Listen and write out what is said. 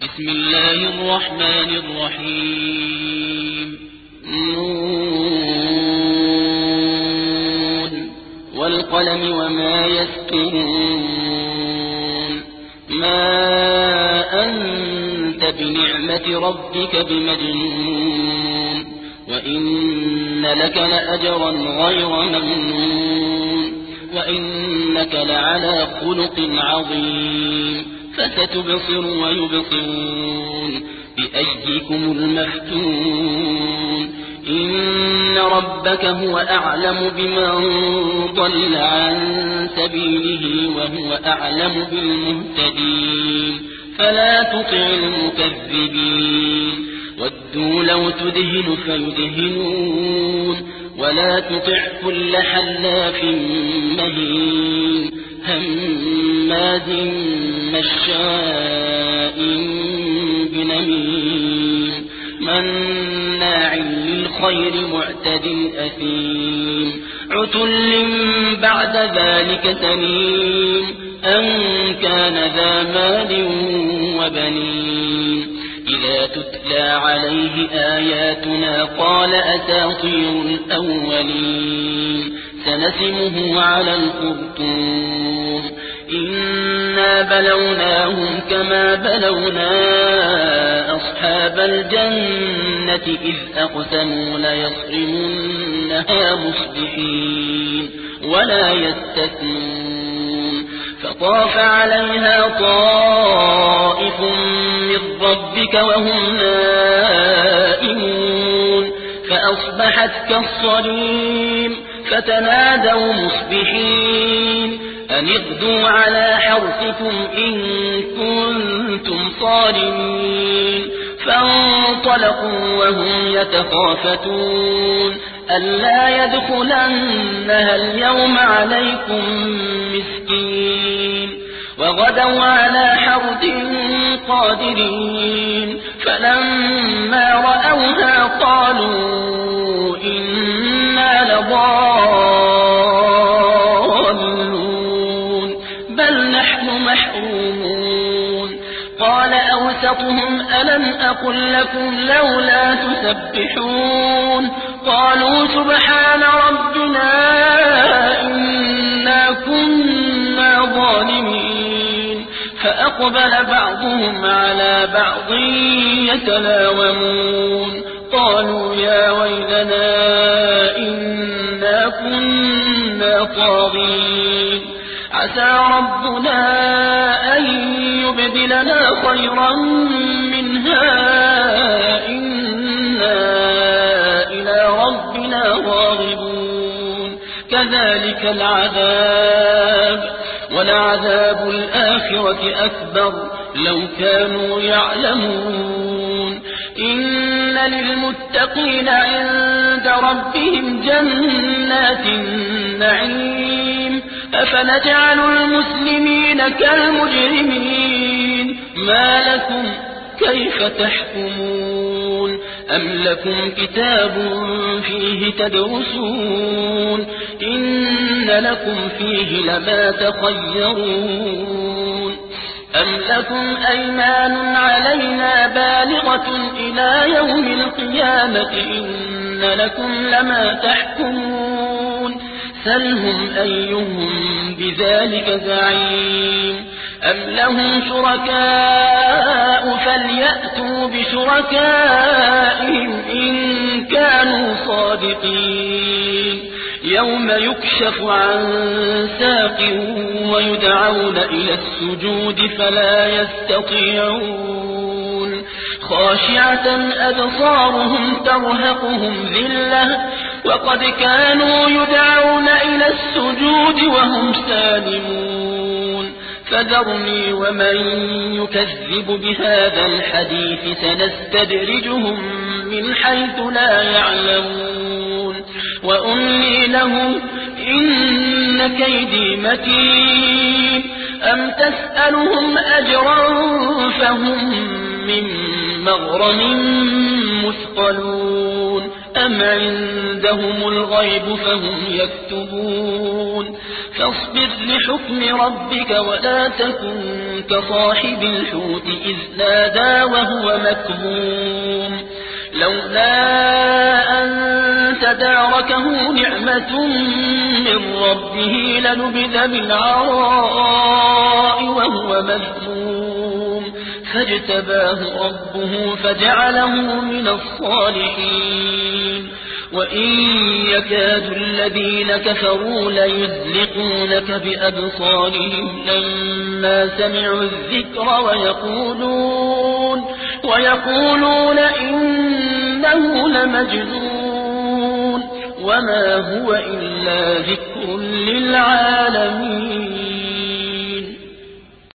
بسم الله الرحمن الرحيم نون والقلم وما يسطرون ما أنت بنعمة ربك بمجنون وإن لك لأجرا غير ممنون وإنك لعلى خلق عظيم فستبصر ويبصرون بأيكم المفتون إن ربك هو أعلم بمن ضل عن سبيله وهو أعلم بالمهتدين فلا تطع المكذبين ودوا لو تدهن فيدهنون ولا تطع كل حلاف مهين هماز مشاء بنميم مناع للخير معتد أثيم عتل بعد ذلك سميم أن كان ذا مال وبنين إذا تتلى عليه آياتنا قال أساطير الأولين سنسمه على الخرطوم إنا بلوناهم كما بلونا أصحاب الجنة إذ أقسموا ليصرمنها مصبحين ولا يستثنون فطاف عليها طائف من ربك وهم نائمون فأصبحت كالصريم فتنادوا مصبحين أن اغدوا على حرثكم إن كنتم صارمين فانطلقوا وهم يتخافتون ألا يدخلنها اليوم عليكم مسكين وغدوا على حرد قادرين فلما رأوها قالوا إنا لضالون بل نحن محرومون قال أوسطهم ألم أقل لكم لولا تسبحون قالوا سبحان ربنا إنا كنا ظالمين فأقبل بعضهم على بعض يتلاومون قالوا يا ويلنا إنا كنا طاغين عسى ربنا أن يبدلنا خيرا منها إنا إلى ربنا راغبون كذلك العذاب ولعذاب الآخرة أكبر لو كانوا يعلمون إن للمتقين عند ربهم جنات النعيم أفنجعل المسلمين كالمجرمين ما لكم كيف تحكمون أم لكم كتاب فيه تدرسون إن لكم فيه لما تخيرون أم لكم أيمان علينا بالغة إلى يوم القيامة إن لكم لما تحكمون سلهم أيهم بذلك زعيم أم لهم شركاء فليأتوا بشركائهم إن كانوا صادقين يوم يكشف عن ساق ويدعون إلى السجود فلا يستطيعون خاشعة أبصارهم ترهقهم ذلة وقد كانوا يدعون إلى السجود وهم سالمون فذرني ومن يكذب بهذا الحديث سنستدرجهم من حيث لا يعلمون وأملي لهم إن كيدي متين أم تسألهم أجرا فهم من مغرم مثقلون أم عندهم الغيب فهم يكتبون فاصبر لحكم ربك ولا تكن كصاحب الحوت إذ نادى وهو مكظوم لولا أن تداركه نعمة من ربه لنبذ بالعراء وهو مذموم فاجتباه ربه فجعله من الصالحين وإن يكاد الذين كفروا ليزلقونك بأبصارهم لما سمعوا الذكر ويقولون إنه لمجنون وما هو إلا ذكر للعالمين